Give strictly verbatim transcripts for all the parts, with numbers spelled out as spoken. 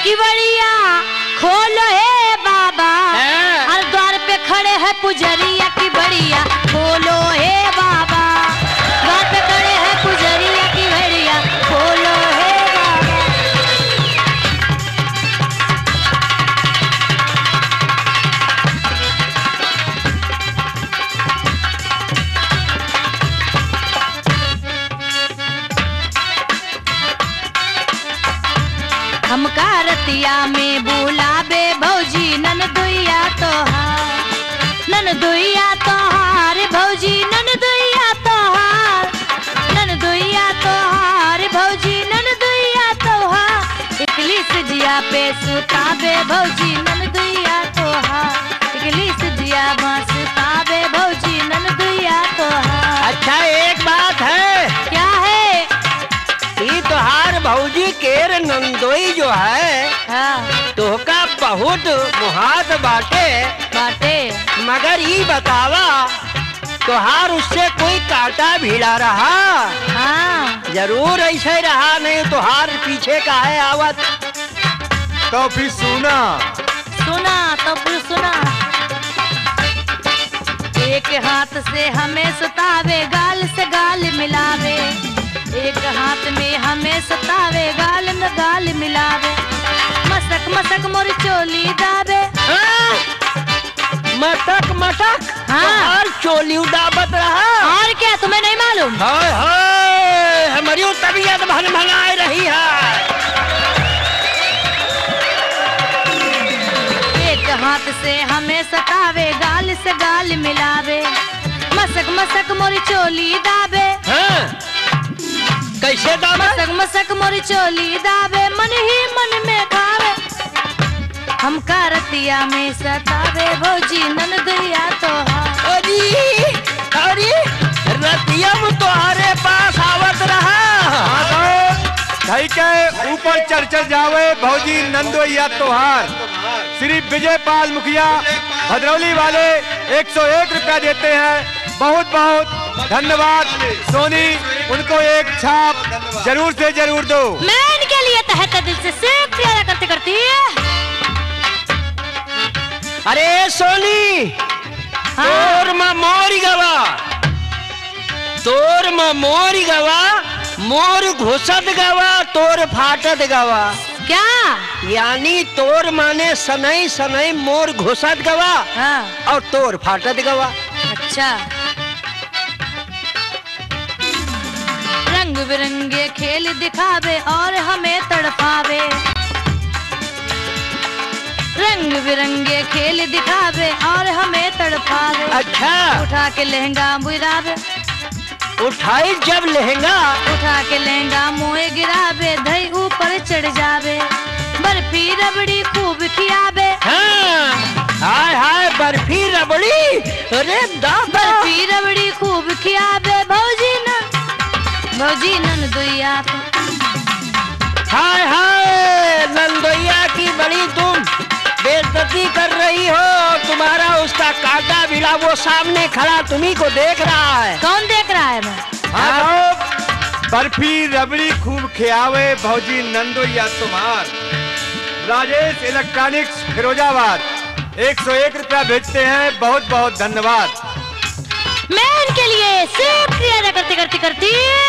कि बढ़िया खोलो हे बाबा, हर द्वार पे खड़े है पुजरिया की बढ़िया खोलो हे बाबा, द्वार पे खड़े है पुजरिया की बढ़िया खोलो हे बाबा। हमका रतिया में बुलावे भौजी नन दुइया तोहार, नन दुइया तोहार भौजी नन दुइया तोहार, नन दुइया तोहार भौजी नन दुइया तोहार। इकली सजिया पे सुतावे भौजी नन दुइया तोहार, इकली सजिया में सुतावे भौजी नन दुइया तोहार। अच्छा एक बात है, क्या है? ये तोहार भौजी केर नंदोई जो है हाँ तोहका बहुत मुहात बाटे बाटे, मगर ये बतावा तोहार उससे कोई कांटा भिड़ा रहा? हाँ जरूर ऐसे रहा, नहीं तोहार पीछे का है आवत। तो फिर सुना सुना तो फिर सुना। एक हाथ से हमें सतावे गाल से गाल मिलावे, एक हाथ में हमें सतावे गाल में गाल मिलावे, मसक मसक मोर चोली दावे। हाँ? मटक मटक हाँ। तोहार चोली दाबत रहा। और क्या तुम्हें नहीं मालूम? हाय हाय हमारी तबीयत भन भनाए रही है। एक हाथ से हमें सतावे गाल से गाल मिलावे, मसक मसक मोर चोली दावे। हाँ? कैसे दाबत? मसक मसक मोर चोली दावे, मन ही मन में खावे। हमका रतिया में सतावे भौजी नन दुइया तोहार। अरे अरे रतिया में तुम्हारे पास आवत रहा। भाई के ऊपर चढ़ चढ़ जावे भौजी नंदोइया तोहार। श्री विजय पाल मुखिया भद्रौली वाले एक सौ एक रुपया देते हैं, बहुत बहुत धन्यवाद। सोनी उनको एक छाप जरूर से जरूर दो। मैं इनके लिए तहे दिल से सिर्फ प्यारा करते करती है। अरे सोनी हाँ। तोर मा मोरी गवा, तोर मा मोरी गवा, मोर घुसत गवा तोर फाटत गवा। क्या? यानी तोर माने सनई सनई मोर घुसत गवा हाँ। और तोर फाटत गवा। अच्छा। रंग बिरंगे खेल दिखावे और हमें तड़पावे, रंग बिरंगे खेल दिखावे और हमें तड़पावे। अच्छा उठा के लहंगा बुरावे, उठाई जब लहंगा, उठा के लहंगा मुँह गिरावे, धई ऊपर चढ़ जावे, बर्फी रबड़ी खूब खियावे। हाँ हाय हाय बर्फी रबड़ी, अरे दादा बर्फी रबड़ी खूब खियावे भौजी न भौजी नन दुइया तो। हाय हाय नंदोइया की बड़ी तुम बेइज्जती कर रही हो। तुम्हारा उसका कांटा भिड़ा वो सामने खड़ा तुम्ही को देख रहा है। कौन देख रहा है? मैं हाँ बर्फी रबड़ी खूब खियावे भौजी नंदोइया तुम्हार। राजेश इलेक्ट्रॉनिक्स फिरोजाबाद एक सौ एक रुपया भेजते हैं, बहुत बहुत धन्यवाद। मैं इनके लिए सिर्फ क्रिया करती करती करती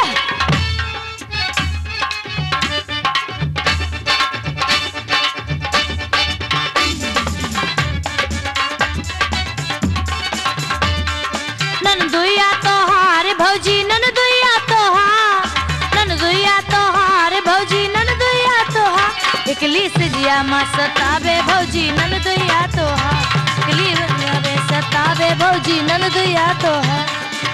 नन दुइया तोहार भौजी नन दुइया तोहार, नन दुइया तोहार भौजी नन दुइया तोहार। इकली सजिया मा सतावे भौजी नन दुइया तोहार, इकली सजिया सतावे भौजी नन दुइया तोहार।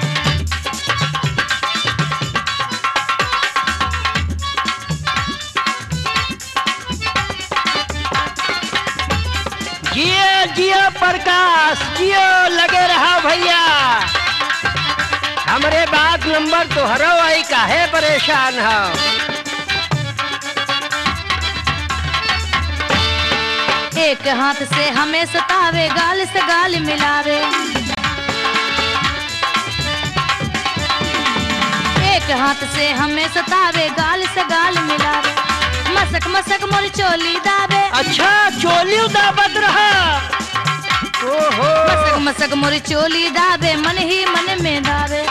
जियो जियो प्रकाश जियो लगे रहा भैया। हमरे बात नंबर तो हरो आई काहे परेशान हो। एक हाथ से हमें सतावे गाल से गाल मिलावे, एक हाथ से हमें सतावे गाल से गाल मिलावे, मसक मसक मोर चोली दावे। अच्छा चोली दाबत रहा। ओहो मसक मसक मोरी चोली दाबे मन ही मन में दाबे।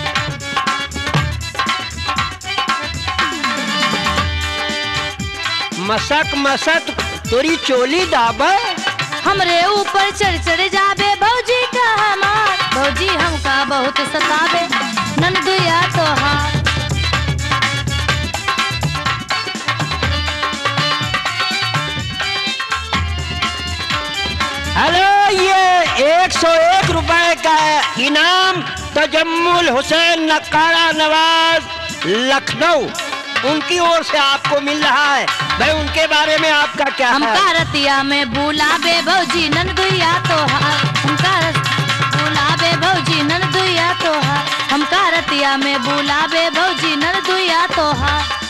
मसक मसक तोरी चोली दाबे। हमरे ऊपर चढ़ चढ़ जाबे भौजी का हमार, भौजी हमका बहुत सताबे ननदुइया तोहार। हेलो, ये एक सौ एक रुपए का इनाम तजम्मुल हुसैन नक्कारा नवाज लखनऊ उनकी ओर से आपको मिल रहा है। भाई उनके बारे में आपका क्या है? हमका रतिया में बुलाबे भौजी ननदुइया तोहार, हमका बुलाबे भौजी ननदुइया तोहार, हमका रतिया में बुलाबे भौजी ननदुइया तोहार।